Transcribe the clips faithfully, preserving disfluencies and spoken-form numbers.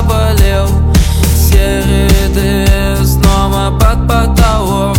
заболел. Серые ты снова под потолок.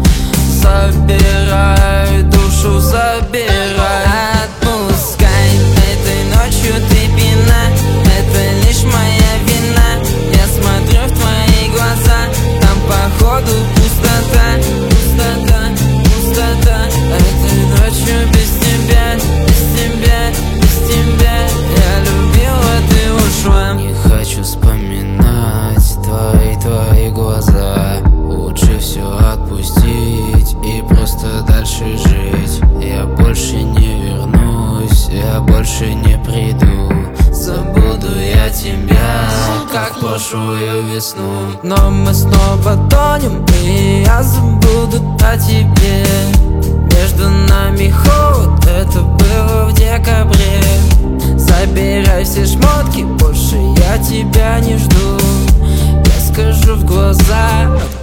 Забирай душу, забирай. Отпускай, этой ночью ты пьяна. Это лишь моя вина. Я смотрю в твои глаза, там походу пустота. Пустота, пустота. Этой ночью без тебя, без тебя, без тебя я любила, ты ушла. Не хочу вспоминать твои, твои глаза. Лучше все отпустить и просто дальше жить. Я больше не вернусь, я больше не приду. Забуду я тебя, как прошлую весну. Но мы снова тонем, и я забуду о тебе. Между нами холод, это было в декабре. Забирай все шмотки, больше я тебя не жду. Я скажу в глаза,